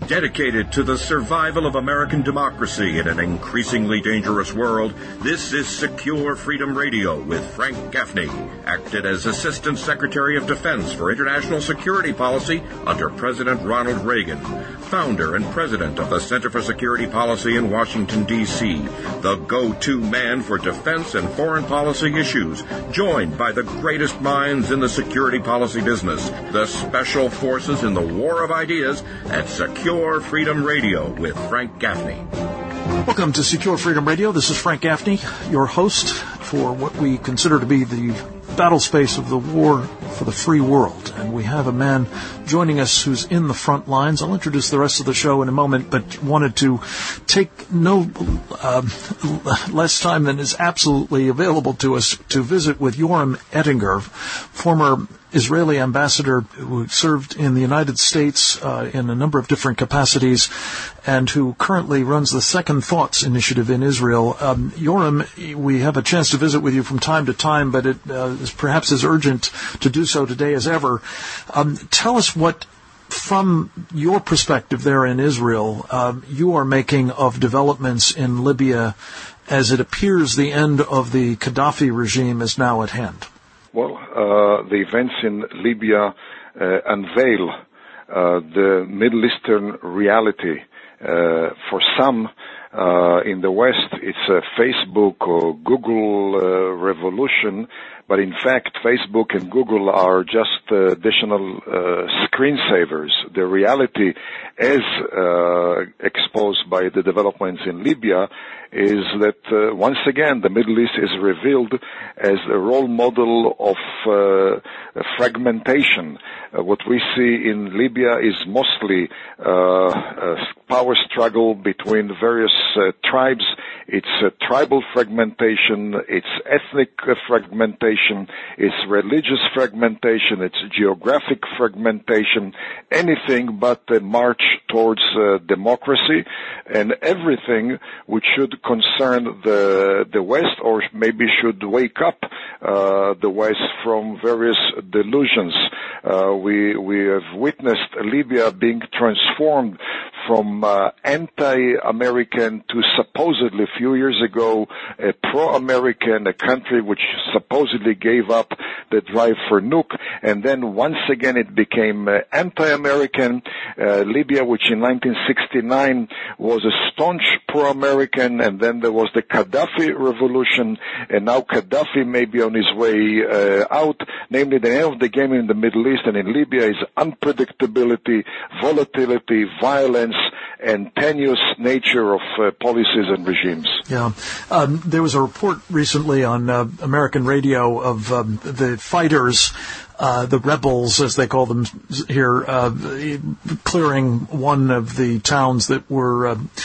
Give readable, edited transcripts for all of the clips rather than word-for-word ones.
Dedicated to the survival of American democracy in an increasingly dangerous world, this is Secure Freedom Radio with Frank Gaffney, acted as Assistant Secretary of Defense for International Security Policy under President Ronald Reagan, founder and president of the Center for Security Policy in Washington, D.C., the go-to man for defense and foreign policy issues, joined by the greatest minds in the security policy business, the special forces in the war of ideas at Secure Freedom Radio with Frank Gaffney. Welcome to Secure Freedom Radio. This is Frank Gaffney, your host for what we consider to be the battle space of the war for the free world. And we have a man joining us who's in the front lines. I'll introduce the rest of the show in a moment, but wanted to take no less time than is absolutely available to us to visit with Yoram Ettinger, former Israeli ambassador who served in the United States in a number of different capacities and who currently runs the Second Thoughts initiative in Israel. Yoram, we have a chance to visit with you from time to time, but it is perhaps as urgent to do so today as ever. Tell us what, from your perspective there in Israel, you are making of developments in Libya as it appears the end of the Gaddafi regime is now at hand. Well, the events in Libya unveil the Middle Eastern reality. For some in the West, it's a Facebook or Google revolution, but in fact, Facebook and Google are just additional screensavers. The reality, as exposed by the developments in Libya, is that once again the Middle East is revealed as a role model of fragmentation. What we see in Libya is mostly a power struggle between various tribes. It's tribal fragmentation, it's ethnic fragmentation, it's religious fragmentation, it's geographic fragmentation, anything but a march towards democracy, and everything which should concern the West, or maybe should wake up the West from various delusions. We have witnessed Libya being transformed from anti-American to supposedly a few years ago a pro-American, a country which supposedly gave up the drive for nuke, and then once again it became anti-American. Libya, which in 1969 was a staunch pro-American, and then there was the Gaddafi revolution, and now Gaddafi may be on his way out. Namely, the name of the game in the Middle East and in Libya is unpredictability, volatility, violence, and tenuous nature of policies and regimes. Yeah. There was a report recently on American radio of the fighters, the rebels, as they call them here, clearing one of the towns that were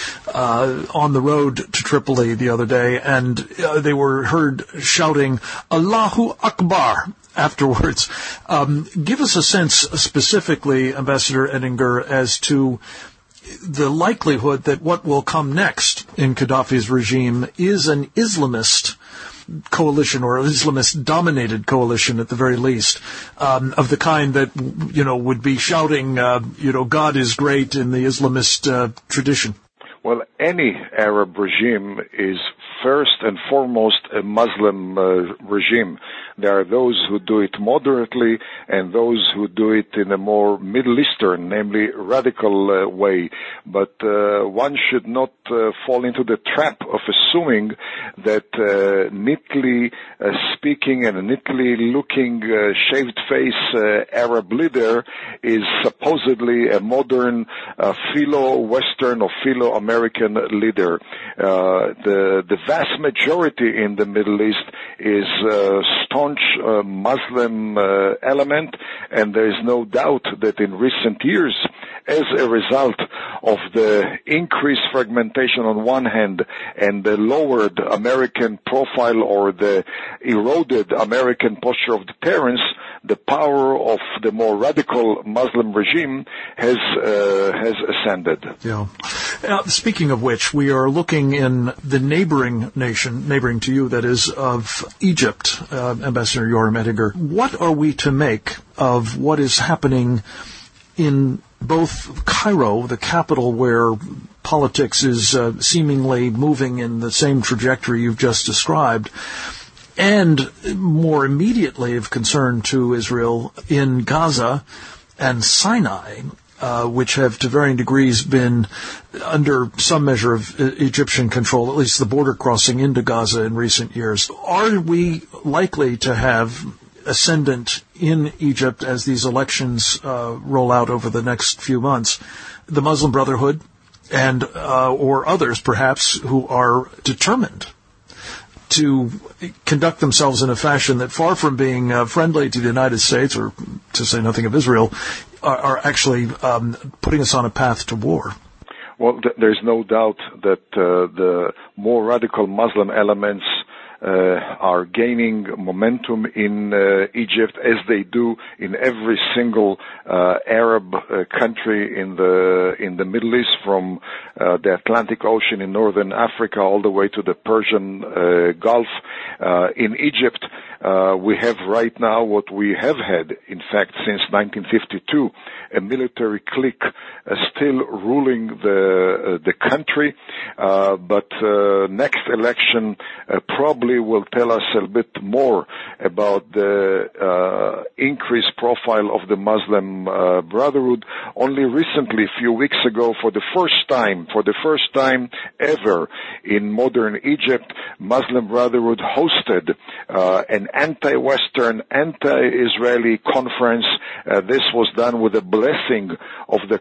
on the road to Tripoli the other day, and they were heard shouting, Allahu Akbar, afterwards. Give us a sense specifically, Ambassador Ettinger, as to the likelihood that what will come next in Gaddafi's regime is an Islamist coalition, or an Islamist-dominated coalition at the very least, of the kind that, would be shouting, God is great in the Islamist tradition. Well, any Arab regime is first and foremost a Muslim regime. There are those who do it moderately and those who do it in a more Middle Eastern, namely radical way. But one should not fall into the trap of assuming that neatly speaking and a neatly looking shaved face Arab leader is supposedly a modern philo-Western or philo-American leader. The vast majority in the Middle East is staunch Muslim element, and there is no doubt that in recent years, as a result of the increased fragmentation on one hand and the lowered American profile or the eroded American posture of deterrence, the power of the more radical Muslim regime has ascended. Yeah. Speaking of which, we are looking in the neighboring nation, neighboring to you, that is, of Egypt, Ambassador Yoram Ettinger. What are we to make of what is happening in both Cairo, the capital where politics is seemingly moving in the same trajectory you've just described, and more immediately of concern to Israel in Gaza and Sinai, which have to varying degrees been under some measure of Egyptian control, at least the border crossing into Gaza in recent years. Are we likely to have ascendant in Egypt as these elections roll out over the next few months, the Muslim Brotherhood and or others perhaps who are determined to conduct themselves in a fashion that, far from being friendly to the United States, or to say nothing of Israel, are actually putting us on a path to war? Well, there's no doubt that the more radical Muslim elements are gaining momentum in Egypt, as they do in every single Arab country in the Middle East, from the Atlantic Ocean in northern Africa all the way to the Persian Gulf. In Egypt, we have right now what we have had, in fact, since 1952, a military clique still ruling the country, but next election probably will tell us a bit more about the increased profile of the Muslim Brotherhood. Only recently, a few weeks ago, for the first time ever in modern Egypt, Muslim Brotherhood hosted an anti-Western, anti-Israeli conference. This was done with the blessing of the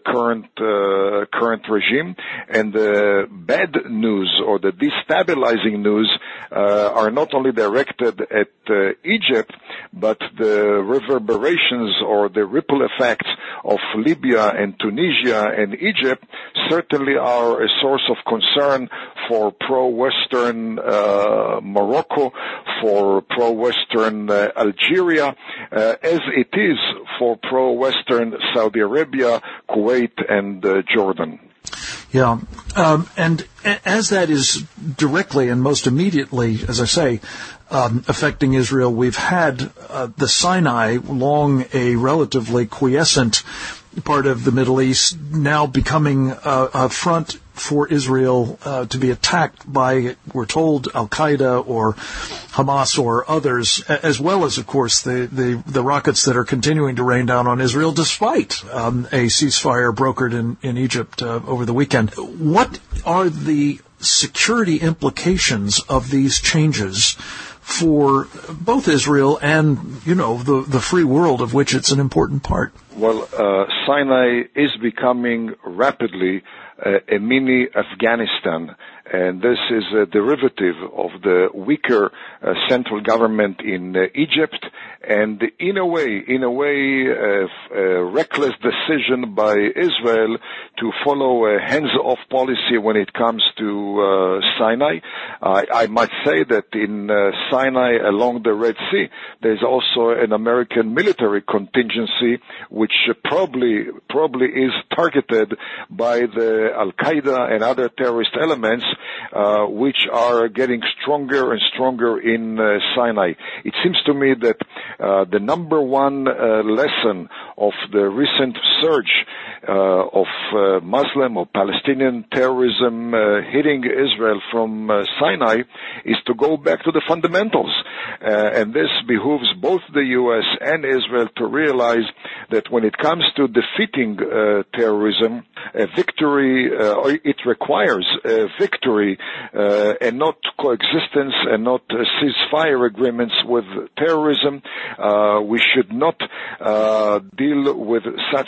current regime, and the bad news or the destabilizing news are not only directed at Egypt, but the reverberations or the ripple effects of Libya and Tunisia and Egypt certainly are a source of concern for pro-Western Morocco, for pro-Western Algeria, as it is for pro-Western Saudi Arabia, Kuwait, and Jordan. Yeah, and as that is directly and most immediately, as I say, affecting Israel, we've had the Sinai, long a relatively quiescent part of the Middle East, now becoming a front for Israel to be attacked by, we're told, Al-Qaeda or Hamas or others, as well as, of course, the rockets that are continuing to rain down on Israel despite a ceasefire brokered in Egypt over the weekend. What are the security implications of these changes for both Israel and, the free world of which it's an important part? Well, Sinai is becoming rapidly a mini Afghanistan, and this is a derivative of the weaker central government in Egypt, and in a way, a reckless decision by Israel to follow a hands-off policy when it comes to Sinai. I might say that in Sinai, along the Red Sea, there's also an American military contingency, which probably is targeted by the Al-Qaeda and other terrorist elements, which are getting stronger and stronger in Sinai. It seems to me that the number one lesson of the recent surge of Muslim or Palestinian terrorism hitting Israel from Sinai is to go back to the fundamentals. And this behooves both the U.S. and Israel to realize that when it comes to defeating terrorism, a victory, it requires a victory and not coexistence and not ceasefire agreements with terrorism. We should not deal with such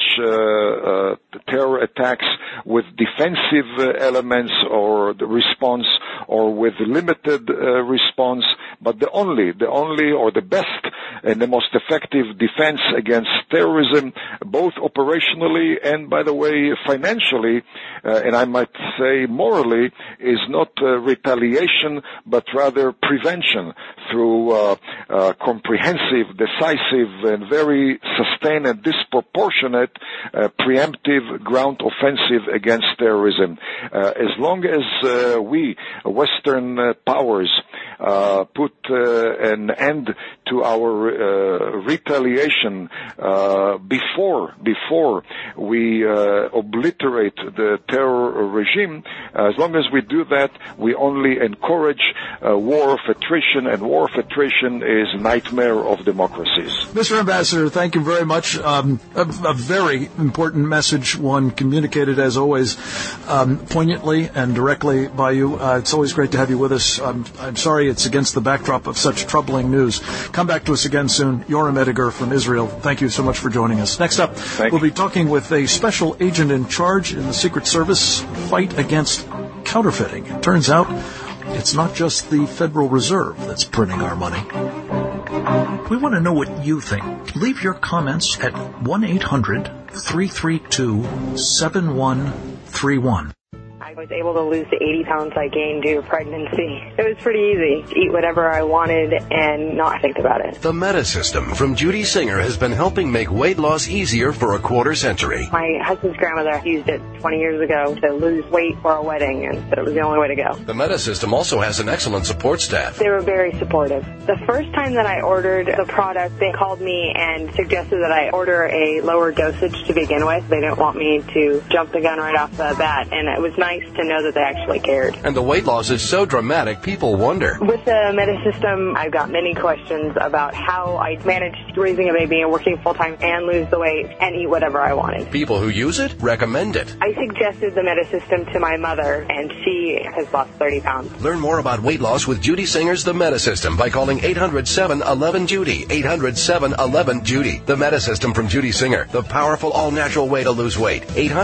terror attacks with defensive elements or the response or with limited response, but the only or the best and the most effective defense against terrorism, both operationally and, by the way, financially, and I might say morally, is not retaliation, but rather prevention through comprehensive, decisive, and very sustained and disproportionate preemptive ground offensive against terrorism. As long as we, Western powers, put an end to our retaliation before we obliterate the terror regime. As long as we do that, we only encourage war of attrition, and war of attrition is a nightmare of democracies. Mr. Ambassador, thank you very much. A very important message, one communicated, as always, poignantly and directly by you. It's always great to have you with us. I'm sorry it's against the backdrop of such troubling news. Come back to us again soon. Yoram Ediger from Israel, thank you so much for joining us. Next up, we'll be talking with a special agent in charge in the Secret Service fight against counterfeiting. It turns out it's not just the Federal Reserve that's printing our money. We want to know what you think. Leave your comments at 1-800-332-7131. I was able to lose the 80 pounds I gained due to pregnancy. It was pretty easy to eat whatever I wanted and not think about it. The Meta System from Judy Singer has been helping make weight loss easier for a quarter century. My husband's grandmother used it 20 years ago to lose weight for a wedding and said it was the only way to go. The Meta System also has an excellent support staff. They were very supportive. The first time that I ordered the product, they called me and suggested that I order a lower dosage to begin with. They didn't want me to jump the gun right off the bat, and it was nice to know that they actually cared. And the weight loss is so dramatic, people wonder. With the Meta System, I've got many questions about how I managed raising a baby and working full-time and lose the weight and eat whatever I wanted. People who use it recommend it. I suggested the Meta System to my mother, and she has lost 30 pounds. Learn more about weight loss with Judy Singer's The Meta System by calling 800-711-JUDY. 800-711-JUDY. The Meta System from Judy Singer. The powerful all-natural way to lose weight.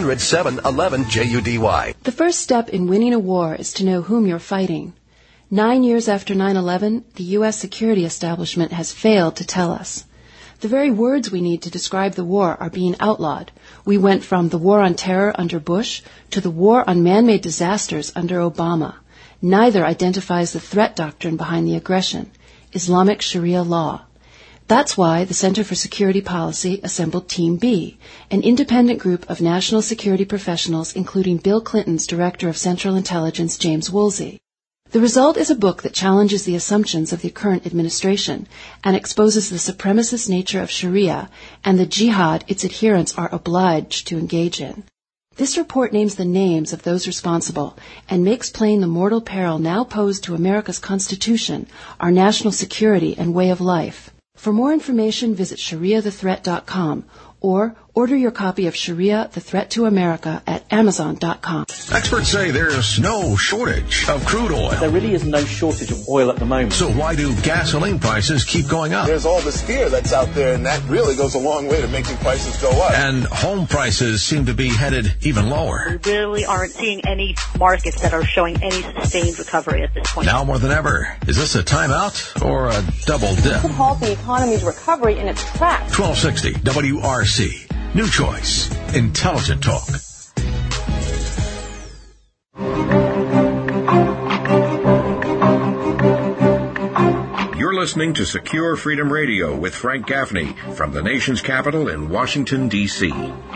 800-711-JUDY. The first step in winning a war is to know whom you're fighting. 9 years after 9/11, the U.S. security establishment has failed to tell us. The very words we need to describe the war are being outlawed. We went from the war on terror under Bush to the war on man-made disasters under Obama. Neither identifies the threat doctrine behind the aggression, Islamic Sharia law. That's why the Center for Security Policy assembled Team B, an independent group of national security professionals, including Bill Clinton's Director of Central Intelligence, James Woolsey. The result is a book that challenges the assumptions of the current administration and exposes the supremacist nature of Sharia and the jihad its adherents are obliged to engage in. This report names the names of those responsible and makes plain the mortal peril now posed to America's Constitution, our national security, and way of life. For more information, visit ShariaTheThreat.com or order your copy of Sharia, The Threat to America at Amazon.com. Experts say there's no shortage of crude oil. There really is no shortage of oil at the moment. So why do gasoline prices keep going up? There's all this fear that's out there, and that really goes a long way to making prices go up. And home prices seem to be headed even lower. We really aren't seeing any markets that are showing any sustained recovery at this point. Now more than ever, is this a timeout or a double dip? It could halt the economy's recovery in its tracks. 1260 WRC. New choice. Intelligent talk. You're listening to Secure Freedom Radio with Frank Gaffney from the nation's capital in Washington, D.C.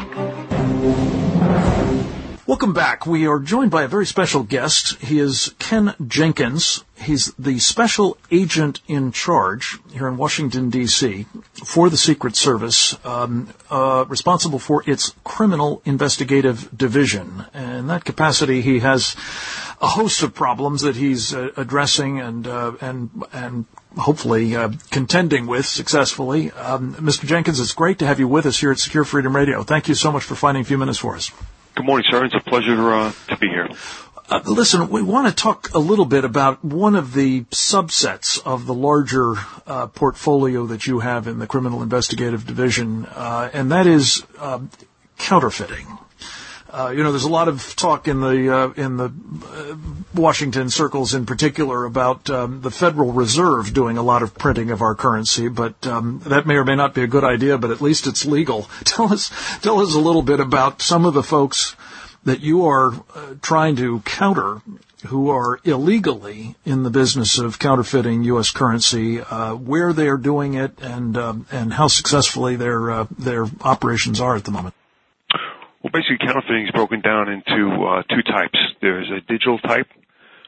Welcome back. We are joined by a very special guest. He is Ken Jenkins. He's the special agent in charge here in Washington, D.C. for the Secret Service, responsible for its Criminal Investigative Division. And in that capacity, he has a host of problems that he's addressing and hopefully contending with successfully. Mr. Jenkins, it's great to have you with us here at Secure Freedom Radio. Thank you so much for finding a few minutes for us. Good morning, sir. It's a pleasure to be here. Listen, we want to talk a little bit about one of the subsets of the larger portfolio that you have in the Criminal Investigative Division, and that is counterfeiting. There's a lot of talk in the Washington circles in particular about the Federal Reserve doing a lot of printing of our currency, but that may or may not be a good idea, but at least it's legal. Tell us a little bit about some of the folks that you are trying to counter who are illegally in the business of counterfeiting U.S. currency, where they are doing it, and how successfully their operations are at the moment. Well, basically, counterfeiting is broken down into two types. There's a digital type,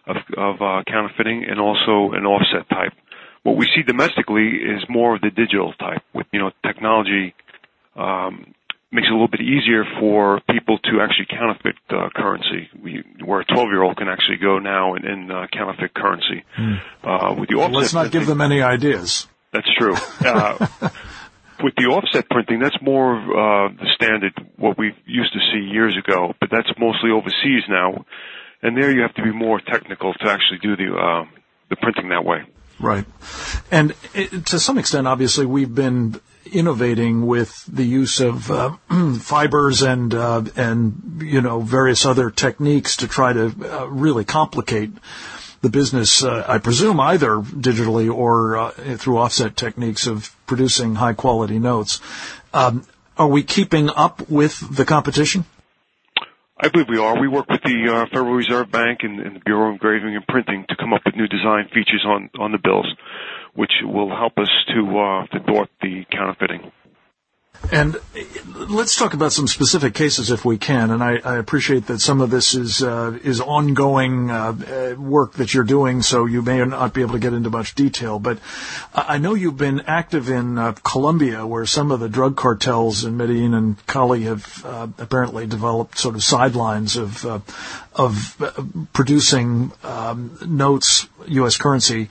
of counterfeiting, and also an offset type. What we see domestically is more of the digital type. With technology makes it a little bit easier for people to actually counterfeit currency. Where a 12-year-old can actually go now and counterfeit currency. With the offset, let's not give them any ideas. That's true. With the offset printing, that's more of the standard, what we used to see years ago, but that's mostly overseas now. And there you have to be more technical to actually do the printing that way. Right. And to some extent, obviously, we've been innovating with the use of fibers and various other techniques to try to really complicate the business, I presume, either digitally or through offset techniques of producing high-quality notes. Are we keeping up with the competition? I believe we are. We work with the Federal Reserve Bank and the Bureau of Engraving and Printing to come up with new design features on the bills, which will help us to thwart the counterfeiting. And let's talk about some specific cases if we can. And I appreciate that some of this is ongoing work that you're doing, so you may not be able to get into much detail. But I know you've been active in Colombia, where some of the drug cartels in Medellin and Cali have apparently developed sort of sidelines of producing notes, U.S. currency.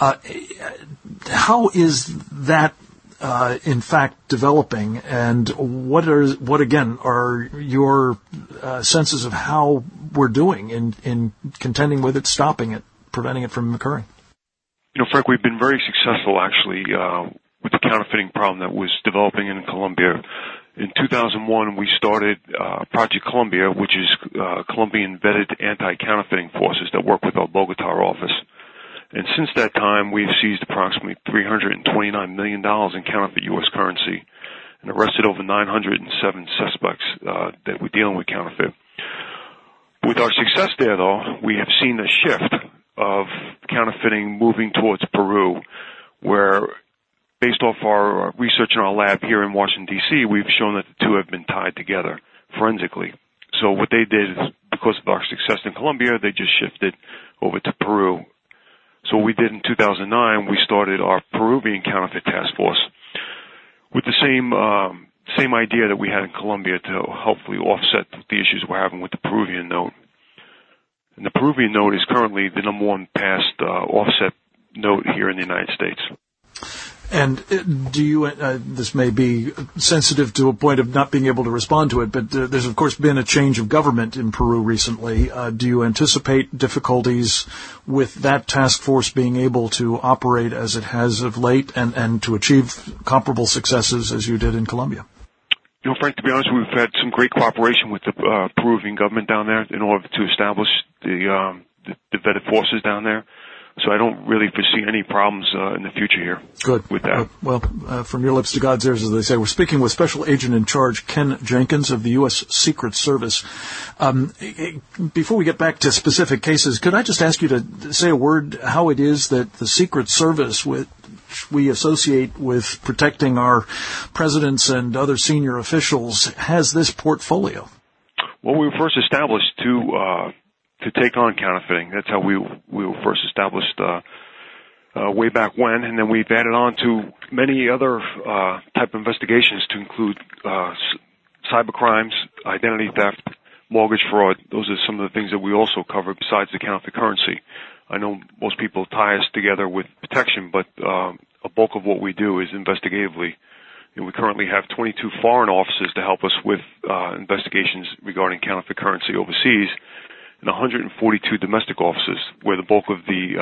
How is that in fact developing, and what again are your senses of how we're doing in contending with it, stopping it, preventing it from occurring? Frank, we've been very successful actually with the counterfeiting problem that was developing in Colombia. In 2001, we started Project Colombia, which is Colombian vetted anti-counterfeiting forces that work with our Bogota office. And since that time, we've seized approximately $329 million in counterfeit U.S. currency and arrested over 907 suspects that we're dealing with counterfeit. With our success there, though, we have seen a shift of counterfeiting moving towards Peru, where, based off our research in our lab here in Washington, D.C., we've shown that the two have been tied together forensically. So what they did is, because of our success in Colombia, they just shifted over to Peru. So what we did in 2009, we started our Peruvian counterfeit task force with the same idea that we had in Colombia to hopefully offset the issues we're having with the Peruvian note. And the Peruvian note is currently the number one passed offset note here in the United States. And do you, this may be sensitive to a point of not being able to respond to it, but there's of course been a change of government in Peru recently. Do you anticipate difficulties with that task force being able to operate as it has of late and to achieve comparable successes as you did in Colombia? Frank, to be honest, we've had some great cooperation with the Peruvian government down there in order to establish the vetted forces down there. So I don't really foresee any problems in the future here. Good. With that. Well, from your lips to God's ears, as they say. We're speaking with Special Agent in Charge Ken Jenkins of the U.S. Secret Service. Before we get back to specific cases, could I just ask you to say a word how it is that the Secret Service, which we associate with protecting our presidents and other senior officials, has this portfolio? Well, we were first established to take on counterfeiting. That's how we were first established way back when, and then we've added on to many other type of investigations to include cyber crimes, identity theft, mortgage fraud. Those are some of the things that we also cover besides the counterfeit currency. I know most people tie us together with protection, but a bulk of what we do is investigatively. We currently have 22 foreign offices to help us with investigations regarding counterfeit currency overseas, and 142 domestic offices where the bulk of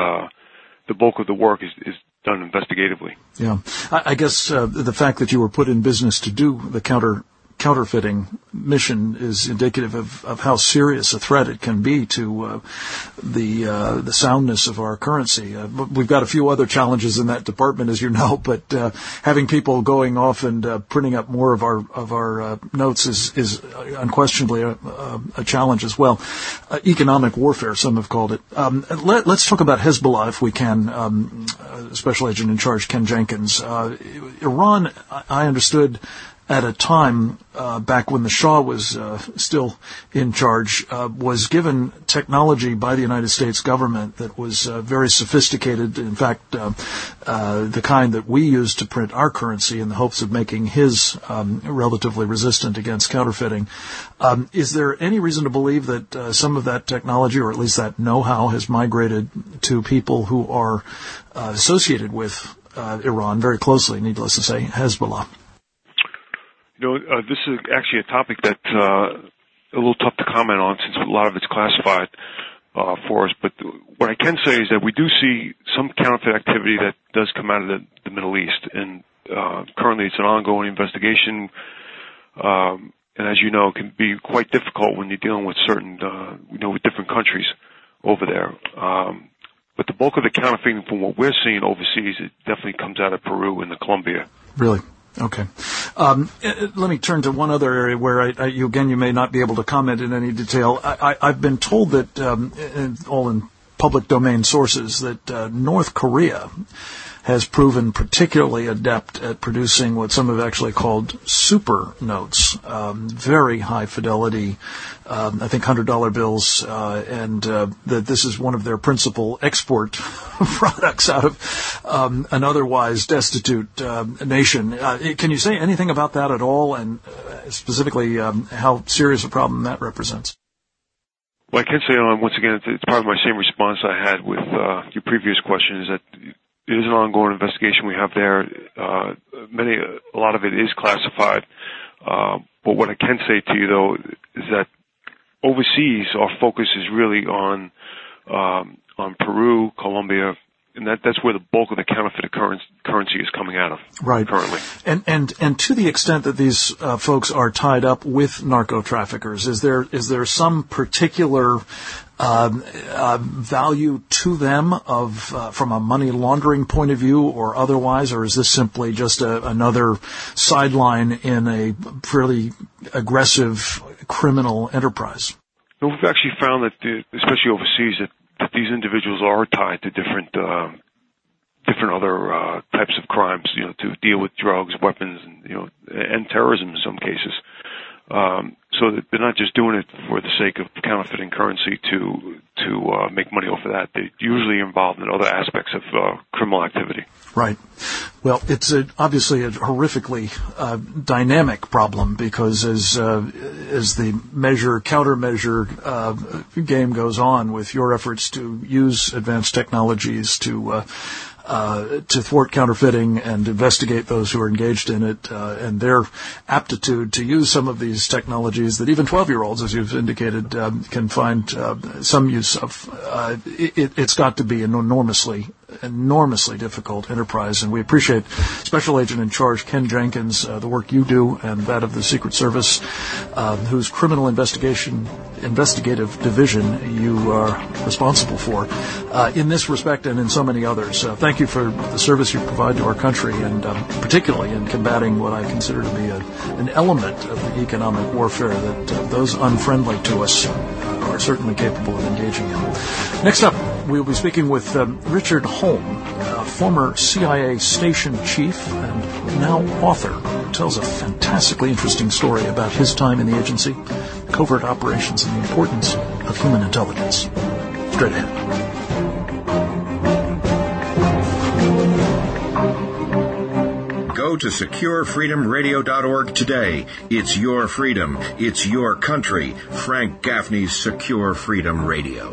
the work is done investigatively. Yeah, I guess the fact that you were put in business to do the counterfeiting mission is indicative of how serious a threat it can be to the soundness of our currency. We've got a few other challenges in that department, as you know, but having people going off and printing up more of our notes is unquestionably a challenge as well. Economic warfare, some have called it. Let's talk about Hezbollah, if we can. Special Agent in Charge Ken Jenkins. Iran, I understood, at a time back when the Shah was still in charge, was given technology by the United States government that was very sophisticated. In fact, the kind that we use to print our currency in the hopes of making his relatively resistant against counterfeiting. Is there any reason to believe that some of that technology, or at least that know-how, has migrated to people who are associated with Iran very closely, needless to say, Hezbollah? This is actually a topic that's a little tough to comment on since a lot of it's classified for us. But what I can say is that we do see some counterfeit activity that does come out of the Middle East, and currently it's an ongoing investigation. And as you know, it can be quite difficult when you're dealing with certain, with different countries over there. But the bulk of the counterfeiting, from what we're seeing overseas, it definitely comes out of Peru and the Colombia. Really? Okay. Let me turn to one other area where you may not be able to comment in any detail. I've been told that, all in public domain sources, that North Korea has proven particularly adept at producing what some have actually called super notes, very high fidelity, I think $100 bills, and that this is one of their principal export products out of an otherwise destitute nation. Can you say anything about that at all, and specifically how serious a problem that represents? Well, I can say, once again, it's part of my same response I had with your previous question, is that it is an ongoing investigation we have there. A lot of it is classified. But what I can say to you, though, is that overseas, our focus is really on Peru, Colombia, and that's where the bulk of the counterfeit currency is coming out of currently. And to the extent that these folks are tied up with narco traffickers, is there some particular value to them from a money laundering point of view or otherwise, or is this simply just another sideline in a fairly aggressive criminal enterprise? No, we've actually found that, especially overseas, that these individuals are tied to different other types of crimes, to deal with drugs, weapons, and terrorism in some cases. So that they're not just doing it for the sake of counterfeiting currency to make money off of that. They're usually involved in other aspects of criminal activity. Right. Well, it's obviously a horrifically dynamic problem, because as the countermeasure game goes on with your efforts to use advanced technologies to thwart counterfeiting and investigate those who are engaged in it, and their aptitude to use some of these technologies that even 12-year-olds, as you've indicated, can find some use of. It's got to be an enormously difficult enterprise, and we appreciate Special Agent in Charge Ken Jenkins, the work you do and that of the Secret Service, whose criminal investigative division you are responsible for in this respect and in so many others. Thank you for the service you provide to our country, and particularly in combating what I consider to be an element of the economic warfare that those unfriendly to us are certainly capable of engaging in. Next up, we'll be speaking with Richard Holm, former CIA station chief and now author, who tells a fantastically interesting story about his time in the agency, covert operations, and the importance of human intelligence. Straight ahead. Go to SecureFreedomRadio.org today. It's your freedom. It's your country. Frank Gaffney's Secure Freedom Radio.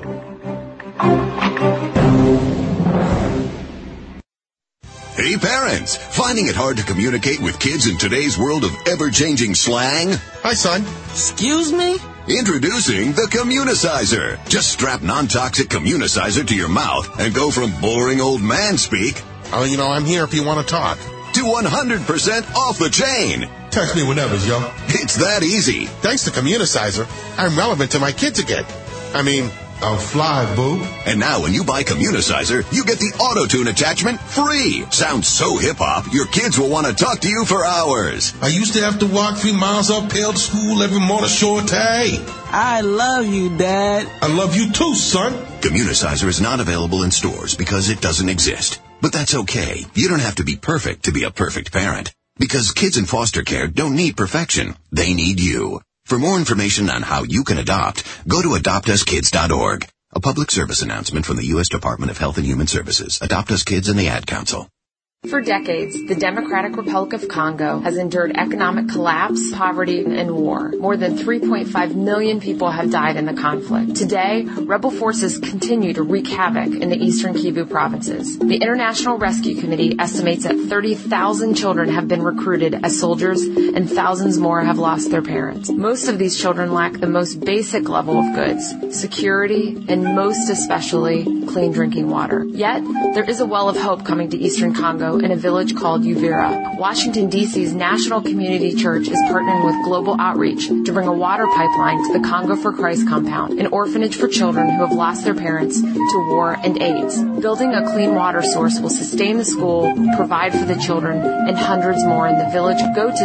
Hey parents, finding it hard to communicate with kids in today's world of ever-changing slang? Hi son. Excuse me? Introducing the Communicizer. Just strap non-toxic Communicizer to your mouth and go from boring old man speak, I'm here if you want to talk, to 100% off the chain. Text me whenever, yo. It's that easy. Thanks to Communicizer, I'm relevant to my kids again. I'm fly, boo. And now when you buy Communicizer, you get the auto-tune attachment free. Sounds so hip-hop, your kids will want to talk to you for hours. I used to have to walk 3 miles uphill to school every morning, Shorty. I love you, Dad. I love you too, son. Communicizer is not available in stores because it doesn't exist. But that's okay. You don't have to be perfect to be a perfect parent. Because kids in foster care don't need perfection. They need you. For more information on how you can adopt, go to adoptuskids.org. A public service announcement from the U.S. Department of Health and Human Services, Adopt Us Kids, and the Ad Council. For decades, the Democratic Republic of Congo has endured economic collapse, poverty, and war. More than 3.5 million people have died in the conflict. Today, rebel forces continue to wreak havoc in the eastern Kivu provinces. The International Rescue Committee estimates that 30,000 children have been recruited as soldiers and thousands more have lost their parents. Most of these children lack the most basic level of goods, security, and most especially clean drinking water. Yet, there is a well of hope coming to eastern Congo in a village called Uvira. Washington, D.C.'s National Community Church is partnering with Global Outreach to bring a water pipeline to the Congo for Christ compound, an orphanage for children who have lost their parents to war and AIDS. Building a clean water source will sustain the school, provide for the children, and hundreds more in the village. Go to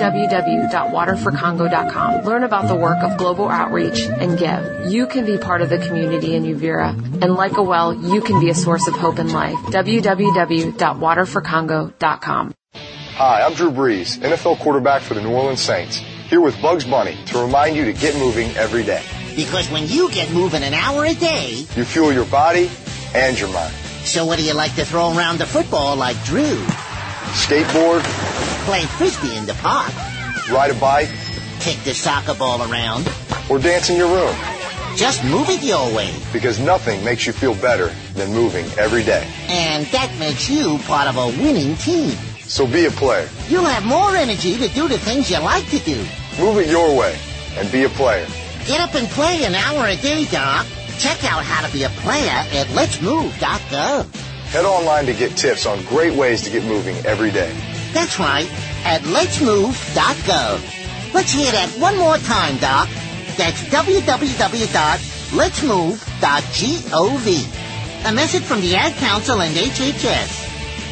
www.waterforcongo.com. Learn about the work of Global Outreach and give. You can be part of the community in Uvira, and like a well, you can be a source of hope and life. www.waterforcongo.com. Hi, I'm Drew Brees, NFL quarterback for the New Orleans Saints, here with Bugs Bunny to remind you to get moving every day. Because when you get moving an hour a day, you fuel your body and your mind. So what do you like to throw around the football like Drew? Skateboard. Play frisbee in the park. Ride a bike. Kick the soccer ball around. Or dance in your room. Just move it your way. Because nothing makes you feel better than moving every day. And that makes you part of a winning team. So be a player. You'll have more energy to do the things you like to do. Move it your way and be a player. Get up and play an hour a day, Doc. Check out how to be a player at letsmove.gov. Head online to get tips on great ways to get moving every day. That's right, at letsmove.gov. Let's hear that one more time, Doc. That's www.letsmove.gov. A message from the Ad Council and HHS.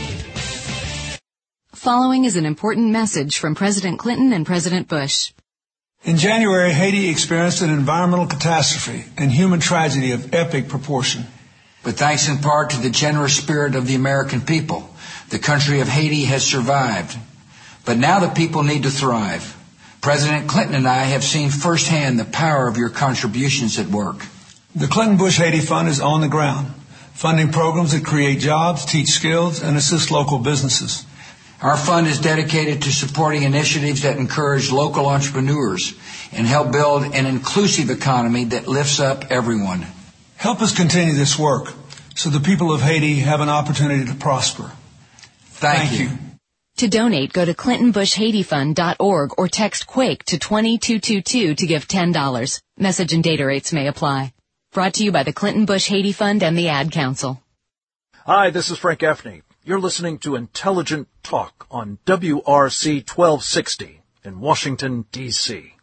Following is an important message from President Clinton and President Bush. In January, Haiti experienced an environmental catastrophe and human tragedy of epic proportion. But thanks in part to the generous spirit of the American people, the country of Haiti has survived. But now the people need to thrive. President Clinton and I have seen firsthand the power of your contributions at work. The Clinton-Bush Haiti Fund is on the ground, funding programs that create jobs, teach skills, and assist local businesses. Our fund is dedicated to supporting initiatives that encourage local entrepreneurs and help build an inclusive economy that lifts up everyone. Help us continue this work so the people of Haiti have an opportunity to prosper. Thank you. To donate, go to ClintonBushHaitiFund.org or text Quake to 20222 to give $10. Message and data rates may apply. Brought to you by the Clinton Bush Haiti Fund and the Ad Council. Hi, this is Frank Gaffney. You're listening to Intelligent Talk on WRC 1260 in Washington, D.C.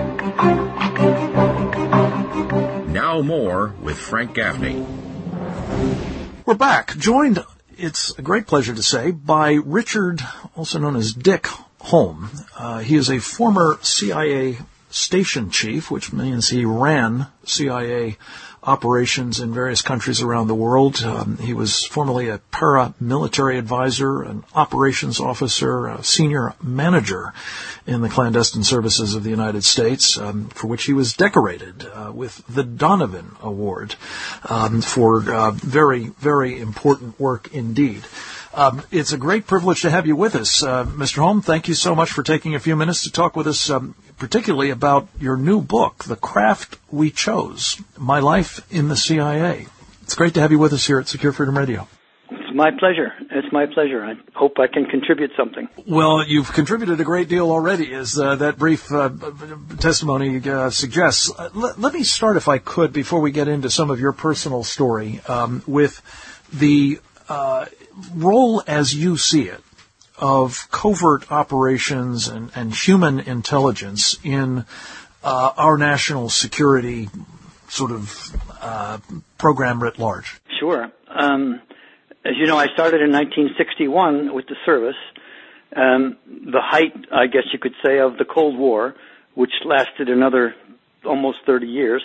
Now more with Frank Gaffney. We're back, joined, it's a great pleasure to say, by Richard, also known as Dick Holm. He is a former CIA station chief, which means he ran CIA operations in various countries around the world. He was formerly a paramilitary advisor, an operations officer, a senior manager in the clandestine services of the United States, for which he was decorated with the Donovan Award for very, very important work indeed. It's a great privilege to have you with us, Mr. Holm. Thank you so much for taking a few minutes to talk with us, particularly about your new book, The Craft We Chose, My Life in the CIA. It's great to have you with us here at Secure Freedom Radio. It's my pleasure. It's my pleasure. I hope I can contribute something. Well, you've contributed a great deal already, as that brief testimony suggests. Let me start, if I could, before we get into some of your personal story, with the role as you see it of covert operations and human intelligence in our national security sort of program writ large. Sure. As you know, I started in 1961 with the service, the height, I guess you could say, of the Cold War, which lasted another almost 30 years.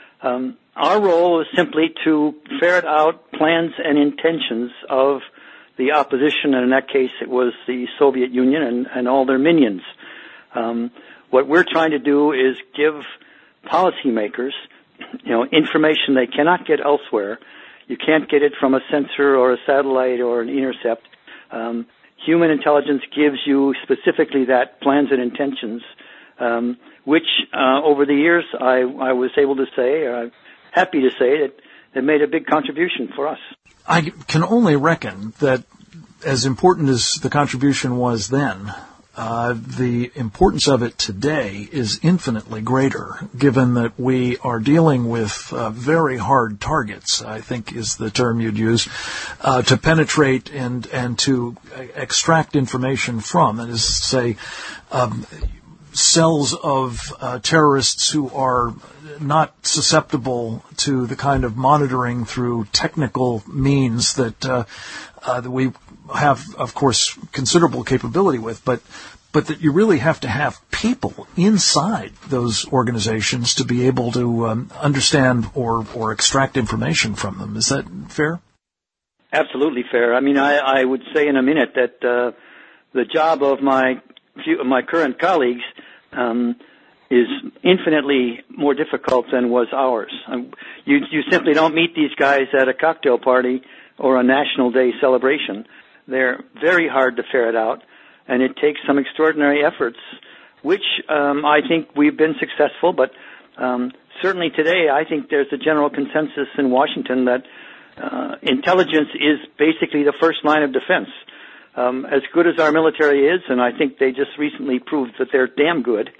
Our role is simply to ferret out plans and intentions of the opposition, and in that case it was the Soviet Union and all their minions. What we're trying to do is give policymakers, information they cannot get elsewhere. You can't get it from a sensor or a satellite or an intercept. Human intelligence gives you specifically that, plans and intentions, which over the years I was able to say, or happy to say, that it made a big contribution for us. I can only reckon that as important as the contribution was then, the importance of it today is infinitely greater, given that we are dealing with very hard targets, I think is the term you'd use, to penetrate and to extract information from. That is to say, cells of terrorists who are not susceptible to the kind of monitoring through technical means that we have, of course, considerable capability with, but that you really have to have people inside those organizations to be able to understand or extract information from them. Is that fair? Absolutely fair. I mean, I would say in a minute that the job of my current colleagues is infinitely more difficult than was ours. You simply don't meet these guys at a cocktail party or a National Day celebration. They're very hard to ferret out, and it takes some extraordinary efforts, which I think we've been successful, but certainly today I think there's a general consensus in Washington that intelligence is basically the first line of defense. As good as our military is, and I think they just recently proved that they're damn good,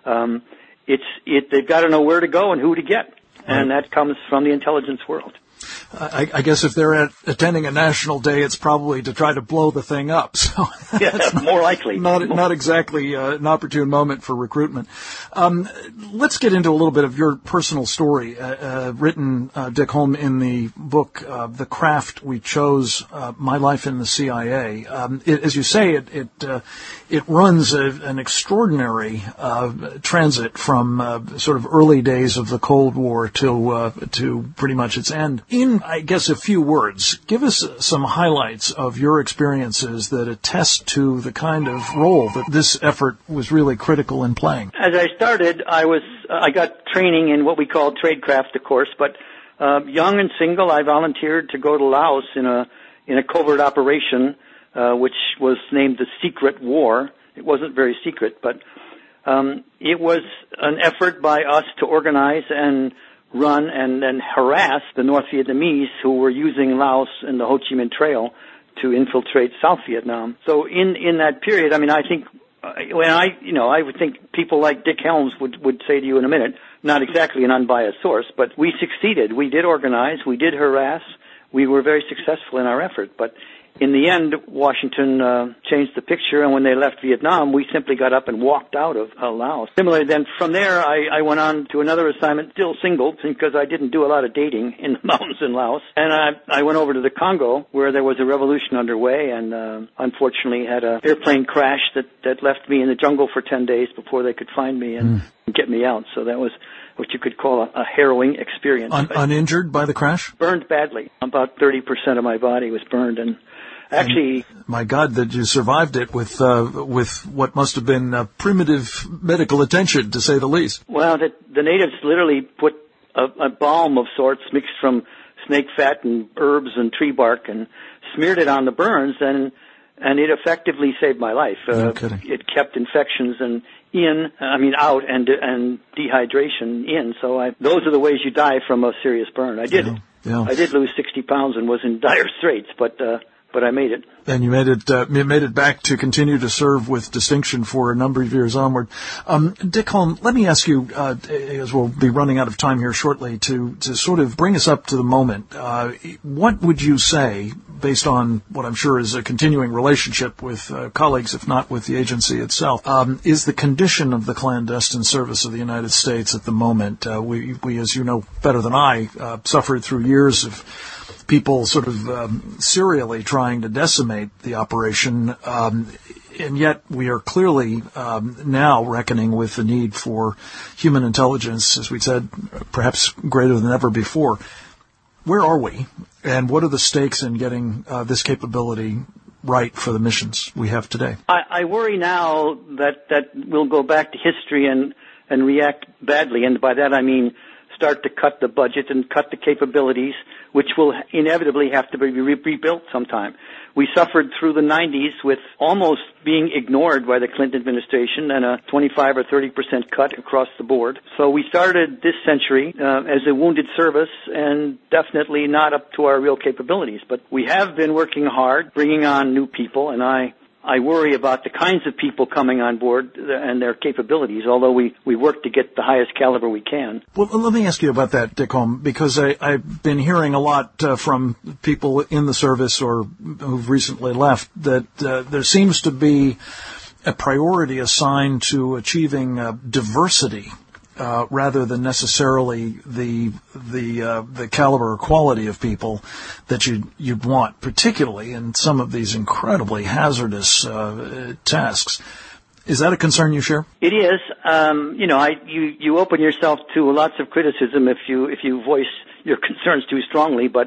they've got to know where to go and who to get, and that comes from the intelligence world. I guess if they're attending a national day, it's probably to try to blow the thing up. So yeah, more likely. Not exactly an opportune moment for recruitment. Let's get into a little bit of your personal story, written, Dick Holm, in the book, The Craft We Chose, My Life in the CIA. As you say, it runs an extraordinary transit from sort of early days of the Cold War to pretty much its end. In, I guess, a few words, give us some highlights of your experiences that attest to the kind of role that this effort was really critical in playing. As I started, I got training in what we call tradecraft, of course, but young and single, I volunteered to go to Laos in a covert operation, which was named the Secret War. It wasn't very secret, but it was an effort by us to organize and run and then harass the North Vietnamese who were using Laos and the Ho Chi Minh Trail to infiltrate South Vietnam. So in that period, I mean, I think I would think people like Dick Helms would say to you in a minute, not exactly an unbiased source, but we succeeded. We did organize, we did harass, we were very successful in our effort, but in the end, Washington changed the picture, and when they left Vietnam, we simply got up and walked out of Laos. Similarly, then from there, I went on to another assignment, still single, because I didn't do a lot of dating in the mountains in Laos. And I went over to the Congo, where there was a revolution underway, and unfortunately had an airplane crash that left me in the jungle for 10 days before they could find me and get me out. So that was what you could call a harrowing experience. Uninjured by the crash? Burned badly. About 30% of my body was burned, and actually, my God, that you survived it with what must have been primitive medical attention, to say the least. Well, the natives literally put a balm of sorts mixed from snake fat and herbs and tree bark and smeared it on the burns, and it effectively saved my life. No kidding. It kept infections out and dehydration in. So those are the ways you die from a serious burn. I did. Yeah. I did lose 60 pounds and was in dire straits, but I made it. And you made it back to continue to serve with distinction for a number of years onward. Dick Holm, let me ask you, as we'll be running out of time here shortly, to sort of bring us up to the moment. What would you say, based on what I'm sure is a continuing relationship with colleagues, if not with the agency itself, is the condition of the clandestine service of the United States at the moment? We, as you know better than I, suffered through years of people sort of serially trying to decimate the operation, and yet we are clearly now reckoning with the need for human intelligence, as we said, perhaps greater than ever before. where are we, and what are the stakes in getting this capability right for the missions we have today? I worry now that we'll go back to history and react badly, and by that I mean start to cut the budget and cut the capabilities, which will inevitably have to be rebuilt sometime. We suffered through the 90s with almost being ignored by the Clinton administration and a 25 or 30% cut across the board. So we started this century as a wounded service and definitely not up to our real capabilities. But we have been working hard, bringing on new people, and I worry about the kinds of people coming on board and their capabilities, although we work to get the highest caliber we can. Well, let me ask you about that, Dick Holm, because I've been hearing a lot from people in the service or who've recently left that there seems to be a priority assigned to achieving diversity rather than necessarily the caliber or quality of people that you'd want, particularly in some of these incredibly hazardous tasks. Is that a concern you share? It is. You open yourself to lots of criticism if you voice your concerns too strongly. But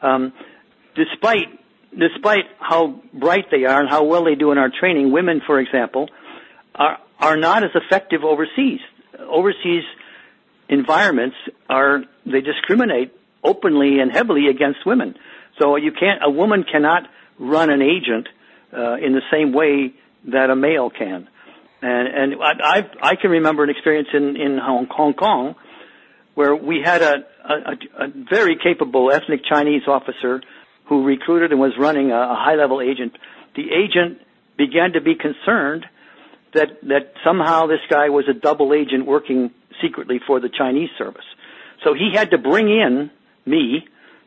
despite how bright they are and how well they do in our training, women, for example, are not as effective overseas. Overseas environments they discriminate openly and heavily against women. So a woman cannot run an agent in the same way that a male can. And I can remember an experience in Hong Kong where we had a very capable ethnic Chinese officer who recruited and was running a high-level agent. The agent began to be concerned that somehow this guy was a double agent working secretly for the Chinese service. So he had to bring in me,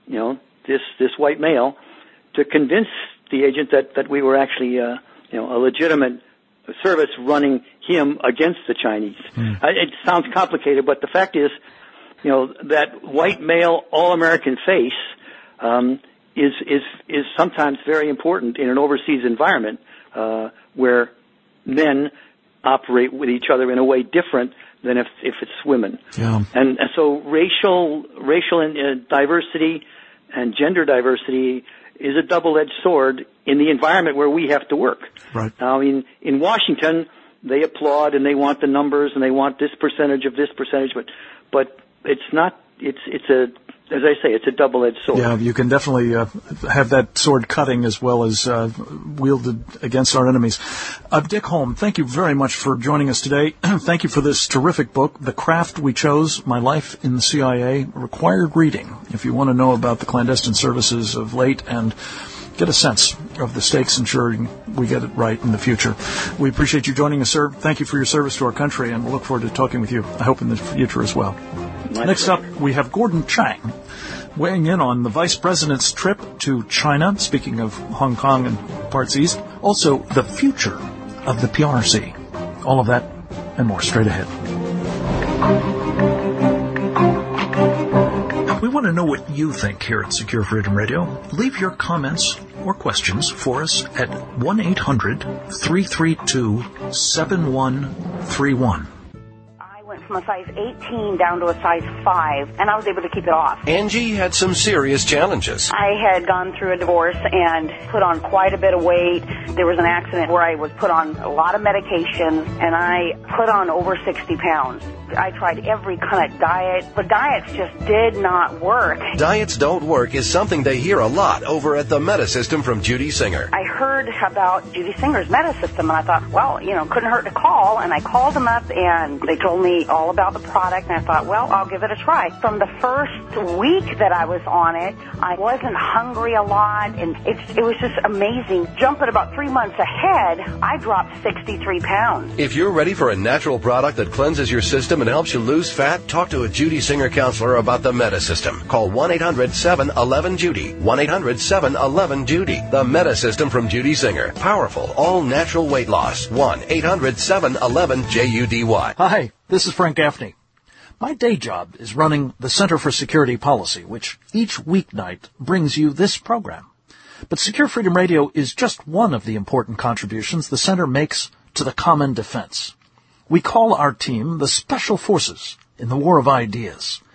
this white male, to convince the agent that we were actually a legitimate service running him against the Chinese. It sounds complicated, but the fact is, that white male all-American face is sometimes very important in an overseas environment where men operate with each other in a way different than if it's women. Yeah. And so racial diversity and gender diversity is a double-edged sword in the environment where we have to work. Right. Now, in Washington, they applaud and they want the numbers and they want this percentage of this percentage, but it's not. As I say, it's a double-edged sword. Yeah, you can definitely have that sword cutting as well as wielded against our enemies. Dick Holm, thank you very much for joining us today. Thank you for this terrific book, The Craft We Chose, My Life in the CIA, required reading if you want to know about the clandestine services of late and get a sense of the stakes ensuring we get it right in the future. We appreciate you joining us, sir. Thank you for your service to our country, and we'll look forward to talking with you, I hope, in the future as well. Next up, we have Gordon Chang weighing in on the Vice President's trip to China, speaking of Hong Kong and parts east, also the future of the PRC. All of that and more straight ahead. We want to know what you think here at Secure Freedom Radio. Leave your comments or questions for us at 1-800-332-7131. From a size 18 down to a size 5, and I was able to keep it off. Angie had some serious challenges. I had gone through a divorce and put on quite a bit of weight. There was an accident where I was put on a lot of medication, and I put on over 60 pounds. I tried every kind of diet, but diets just did not work. Diets don't work is something they hear a lot over at the Metasystem from Judy Singer. I heard about Judy Singer's Metasystem, and I thought, well, couldn't hurt to call, and I called them up, and they told me all about the product, and I thought, well, I'll give it a try. From the first week that I was on it, I wasn't hungry a lot, and it was just amazing. Jumping about 3 months ahead, I dropped 63 pounds. If you're ready for a natural product that cleanses your system and helps you lose fat, talk to a Judy Singer counselor about the Metasystem. Call 1-800-711-JUDY. 1-800-711-JUDY. The Metasystem from Judy Singer. Powerful, all-natural weight loss. 1-800-711-JUDY. Hi, this is Frank Gaffney. My day job is running the Center for Security Policy, which each weeknight brings you this program. But Secure Freedom Radio is just one of the important contributions the Center makes to the common defense. We call our team the Special Forces in the War of Ideas.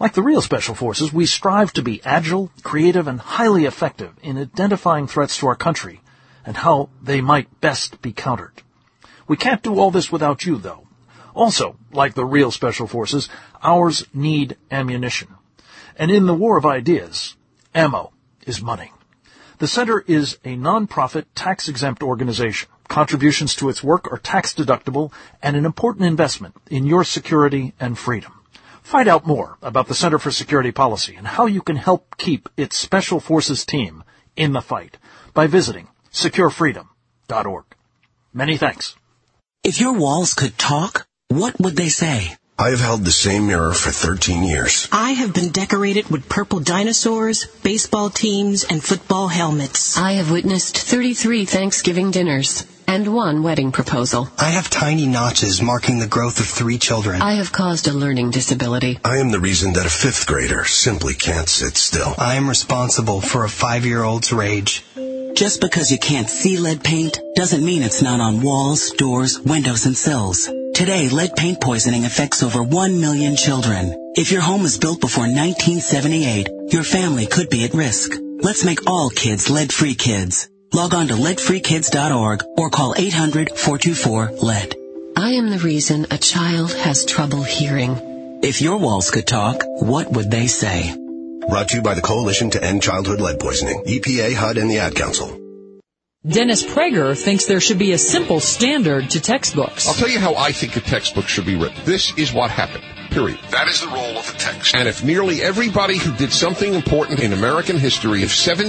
Like the real Special Forces, we strive to be agile, creative, and highly effective in identifying threats to our country and how they might best be countered. We can't do all this without you, though. Also, like the real Special Forces, ours need ammunition. And in the war of ideas, ammo is money. The Center is a non-profit, tax-exempt organization. Contributions to its work are tax-deductible and an important investment in your security and freedom. Find out more about the Center for Security Policy and how you can help keep its Special Forces team in the fight by visiting securefreedom.org. Many thanks. If your walls could talk, what would they say? I have held the same mirror for 13 years. I have been decorated with purple dinosaurs, baseball teams, and football helmets. I have witnessed 33 Thanksgiving dinners and 1 wedding proposal. I have tiny notches marking the growth of 3 children. I have caused a learning disability. I am the reason that a 5th grader simply can't sit still. I am responsible for a 5-year-old's rage. Just because you can't see lead paint doesn't mean it's not on walls, doors, windows, and sills. Today, lead paint poisoning affects over 1 million children. If your home was built before 1978, your family could be at risk. Let's make all kids lead-free kids. Log on to leadfreekids.org or call 800-424-LEAD. I am the reason a child has trouble hearing. If your walls could talk, what would they say? Brought to you by the Coalition to End Childhood Lead Poisoning, EPA, HUD, and the Ad Council. Dennis Prager thinks there should be a simple standard to textbooks. I'll tell you how I think a textbook should be written. This is what happened. Period. That is the role of a text. And if nearly everybody who did something important in American history, if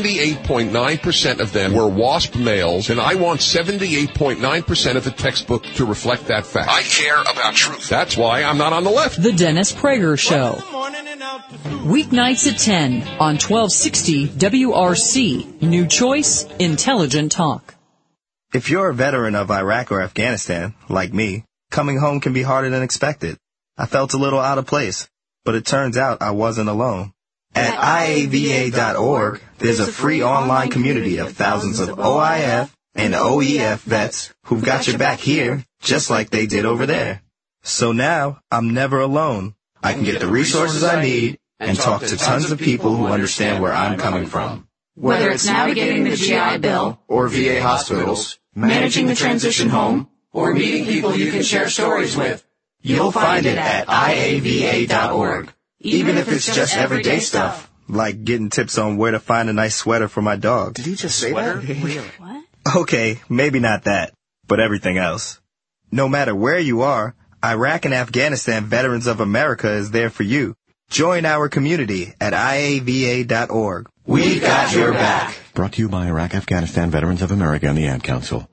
78.9% of them were WASP males, then I want 78.9% of the textbook to reflect that fact. I care about truth. That's why I'm not on the left. The Dennis Prager Show. Weeknights at 10 on 1260 WRC. New choice, intelligent talk. If you're a veteran of Iraq or Afghanistan, like me, coming home can be harder than expected. I felt a little out of place, but it turns out I wasn't alone. At IAVA.org, there's a free online community of thousands of OIF and OEF vets who've got your back here, just like they did over there. So now, I'm never alone. I can get the resources I need and talk to tons of people who understand where I'm coming from. Whether it's navigating the GI Bill, or VA hospitals, managing the transition home, or meeting people you can share stories with, you'll find it at IAVA.org. Even if it's just everyday stuff, like getting tips on where to find a nice sweater for my dog. Did he just say that? Really? What? Okay, maybe not that, but everything else. No matter where you are, Iraq and Afghanistan Veterans of America is there for you. Join our community at IAVA.org. We got your back. Brought to you by Iraq Afghanistan Veterans of America and the Ad Council.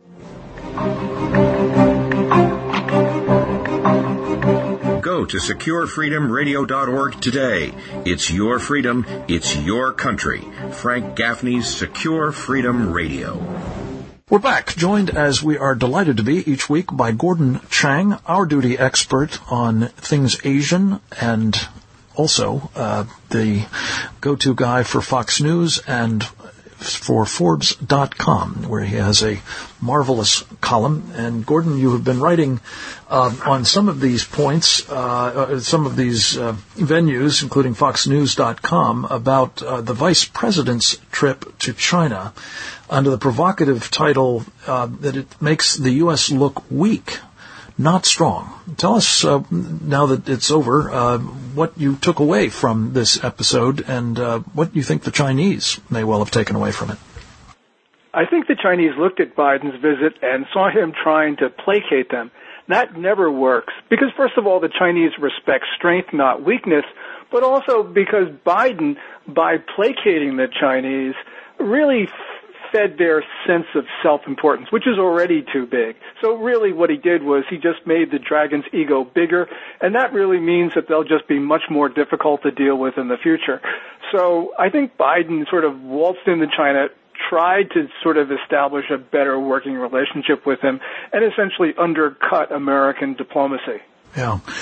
Go to SecureFreedomRadio.org today. It's your freedom. It's your country. Frank Gaffney's Secure Freedom Radio. We're back, joined as we are delighted to be each week by Gordon Chang, our duty expert on things Asian and also the go-to guy for Fox News and for Forbes.com, where he has a marvelous column. And Gordon, you have been writing on some of these points, some of these venues, including FoxNews.com, about the vice president's trip to China under the provocative title that it makes the U.S. look weak, not strong. Tell us, now that it's over, what you took away from this episode and what you think the Chinese may well have taken away from it. I think the Chinese looked at Biden's visit and saw him trying to placate them. That never works because, first of all, the Chinese respect strength, not weakness, but also because Biden, by placating the Chinese, really fed their sense of self-importance, which is already too big. So really what he did was he just made the dragon's ego bigger, and that really means that they'll just be much more difficult to deal with in the future. So I think Biden sort of waltzed into China, tried to sort of establish a better working relationship with him, and essentially undercut American diplomacy. Yeah.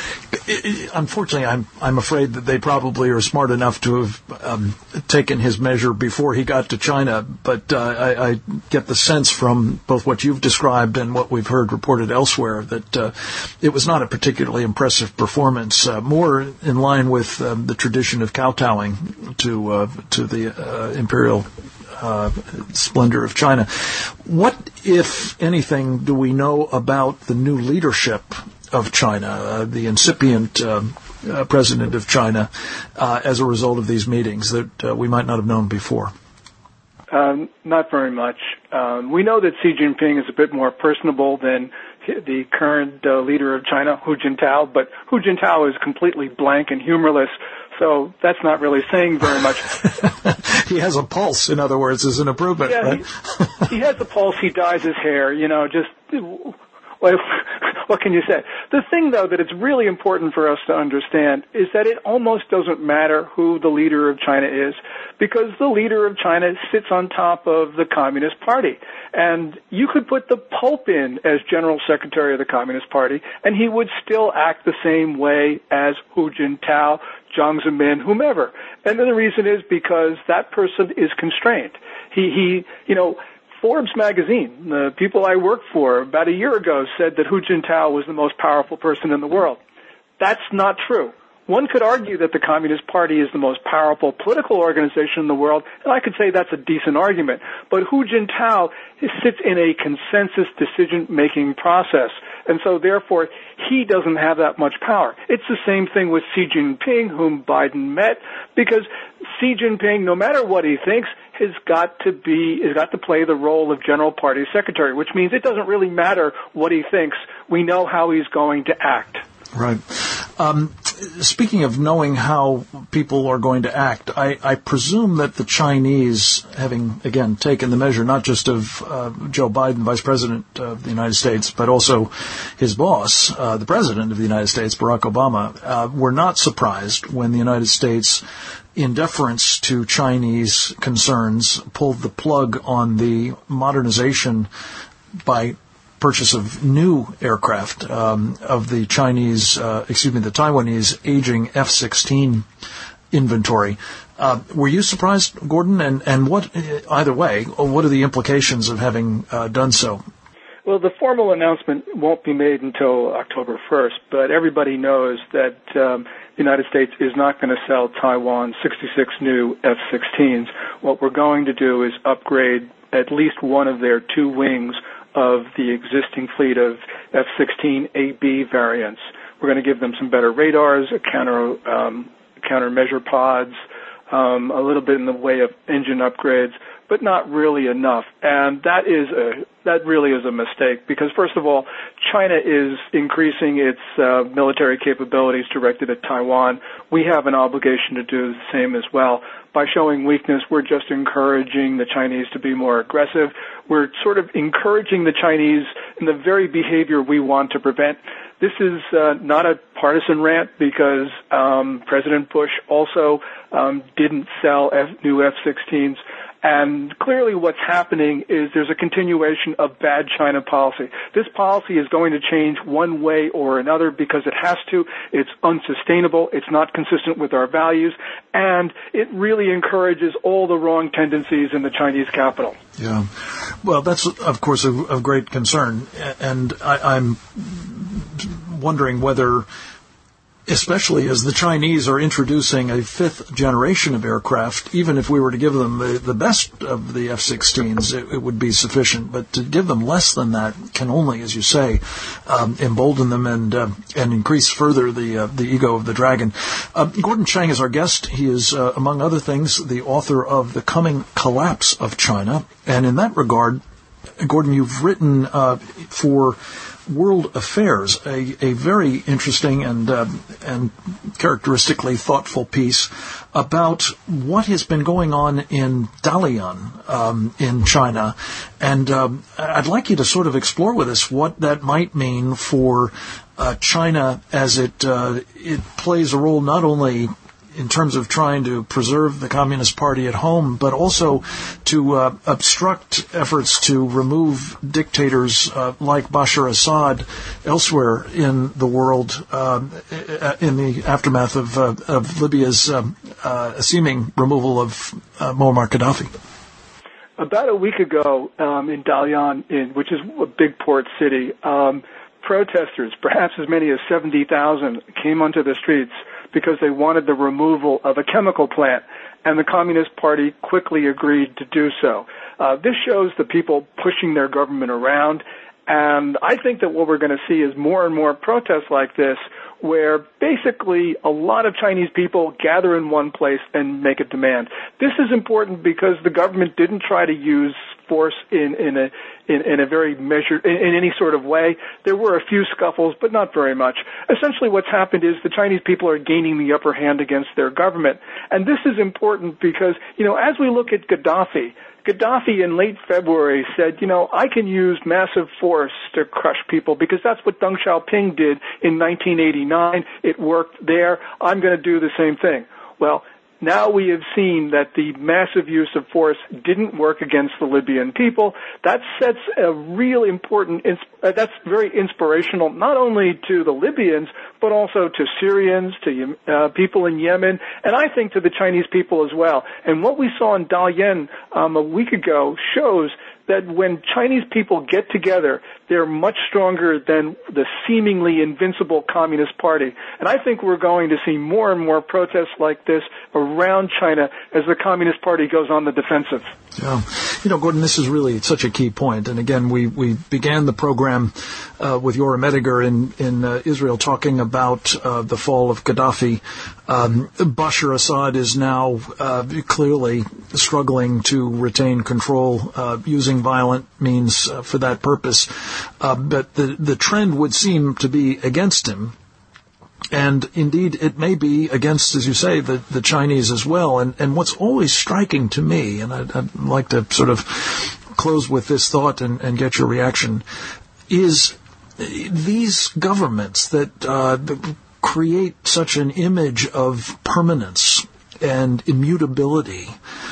unfortunately, I'm afraid that they probably are smart enough to have taken his measure before he got to China. But I get the sense from both what you've described and what we've heard reported elsewhere that it was not a particularly impressive performance, more in line with the tradition of kowtowing to the imperial splendor of China. What, if anything, do we know about the new leadership of China, the incipient president of China, as a result of these meetings that we might not have known before? Not very much. We know that Xi Jinping is a bit more personable than the current leader of China, Hu Jintao, but Hu Jintao is completely blank and humorless, so that's not really saying very much. He has a pulse, in other words, is an improvement, yeah, right? He has a pulse, he dyes his hair, just... What can you say? The thing, though, that it's really important for us to understand is that it almost doesn't matter who the leader of China is, because the leader of China sits on top of the Communist Party. And you could put the Pope in as General Secretary of the Communist Party, and he would still act the same way as Hu Jintao, Jiang Zemin, whomever. And then the reason is because that person is constrained. Forbes magazine, the people I work for, about a year ago said that Hu Jintao was the most powerful person in the world. That's not true. One could argue that the Communist Party is the most powerful political organization in the world, and I could say that's a decent argument. But Hu Jintao sits in a consensus decision-making process, and so therefore he doesn't have that much power. It's the same thing with Xi Jinping, whom Biden met, because Xi Jinping, no matter what he thinks, has got to play the role of General Party Secretary, which means it doesn't really matter what he thinks. We know how he's going to act. Right. Speaking of knowing how people are going to act, I presume that the Chinese, having, again, taken the measure not just of Joe Biden, Vice President of the United States, but also his boss, the President of the United States, Barack Obama, were not surprised when the United States, in deference to Chinese concerns, pulled the plug on the modernization by purchase of new aircraft of the Taiwanese aging F-16 inventory. Were you surprised, Gordon? And what, either way, what are the implications of having done so? Well, the formal announcement won't be made until October 1st, but everybody knows that the United States is not going to sell Taiwan 66 new F-16s. What we're going to do is upgrade at least one of their two wings of the existing fleet of F-16AB variants. We're going to give them some better radars, countermeasure pods, a little bit in the way of engine upgrades, but not really enough. And that really is a mistake, because first of all, China is increasing its military capabilities directed at Taiwan. We have an obligation to do the same as well. By showing weakness, we're just encouraging the Chinese to be more aggressive. We're sort of encouraging the Chinese in the very behavior we want to prevent. This is not a partisan rant, because President Bush also didn't sell new F-16s. And clearly what's happening is there's a continuation of bad China policy. This policy is going to change one way or another because it has to. It's unsustainable. It's not consistent with our values. And it really encourages all the wrong tendencies in the Chinese capital. Yeah. Well, that's, of course, of great concern. And I'm wondering whether, especially as the Chinese are introducing a fifth generation of aircraft, even if we were to give them the best of the F-16s, it would be sufficient. But to give them less than that can only, as you say, embolden them and increase further the ego of the dragon. Gordon Chang is our guest. He is, among other things, the author of The Coming Collapse of China. And in that regard, Gordon, you've written for World Affairs, a very interesting and characteristically thoughtful piece about what has been going on in Dalian in China, and I'd like you to sort of explore with us what that might mean for China as it plays a role not only in terms of trying to preserve the Communist Party at home, but also to obstruct efforts to remove dictators like Bashar Assad elsewhere in the world in the aftermath of Libya's seeming removal of Muammar Gaddafi? About a week ago in Dalian, which is a big port city, protesters, perhaps as many as 70,000, came onto the streets because they wanted the removal of a chemical plant, and the Communist Party quickly agreed to do so. This shows the people pushing their government around, and I think that what we're going to see is more and more protests like this, where basically a lot of Chinese people gather in one place and make a demand. This is important because the government didn't try to use force in a very measured, in any sort of way. There were a few scuffles, but not very much. Essentially what's happened is the Chinese people are gaining the upper hand against their government. And this is important because, as we look at Gaddafi in late February said, I can use massive force to crush people because that's what Deng Xiaoping did in 1989. It worked there. I'm going to do the same thing. Well, now we have seen that the massive use of force didn't work against the Libyan people. That sets a real important, that's very inspirational, not only to the Libyans, but also to Syrians, to people in Yemen, and I think to the Chinese people as well. And what we saw in Dalian a week ago shows that when Chinese people get together, they're much stronger than the seemingly invincible Communist Party. And I think we're going to see more and more protests like this around China as the Communist Party goes on the defensive. Yeah. Gordon, this is really such a key point. And again, we began the program with Yoram Ediger in Israel talking about the fall of Gaddafi. Bashar Assad is now clearly struggling to retain control using violent means for that purpose. But the trend would seem to be against him. And indeed, it may be against, as you say, the Chinese as well. And what's always striking to me, and I'd like to sort of close with this thought and get your reaction, is these governments that create such an image of permanence and immutability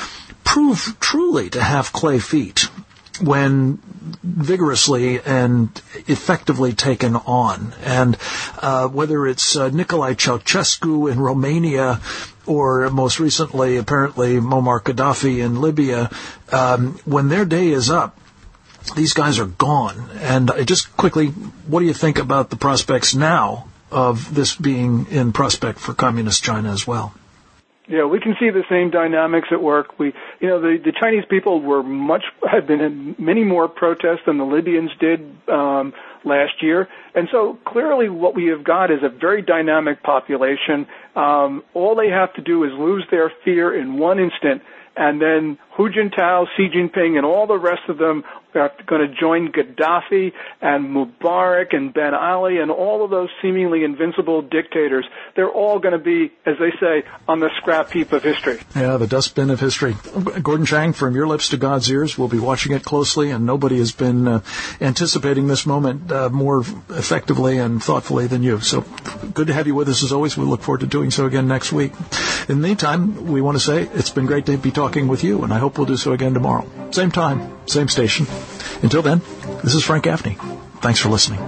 prove truly to have clay feet when vigorously and effectively taken on. And whether it's Nicolae Ceausescu in Romania or most recently, apparently, Muammar Gaddafi in Libya, when their day is up, these guys are gone. And just quickly, what do you think about the prospects now of this being in prospect for communist China as well? Yeah, we can see the same dynamics at work. The Chinese people had been in many more protests than the Libyans did last year. And so clearly what we have got is a very dynamic population. All they have to do is lose their fear in one instant, and then Hu Jintao, Xi Jinping, and all the rest of them are going to join Gaddafi and Mubarak and Ben Ali and all of those seemingly invincible dictators. They're all going to be, as they say, on the scrap heap of history. Yeah, the dustbin of history. Gordon Chang, from your lips to God's ears, we'll be watching it closely, and nobody has been anticipating this moment more effectively and thoughtfully than you. So good to have you with us as always. We look forward to doing so again next week. In the meantime, we want to say it's been great to be talking with you, and I hope we'll do so again tomorrow. Same time, same station. Until then, this is Frank Gaffney. Thanks for listening.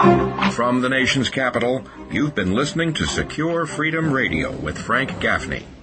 From the nation's capital, you've been listening to Secure Freedom Radio with Frank Gaffney.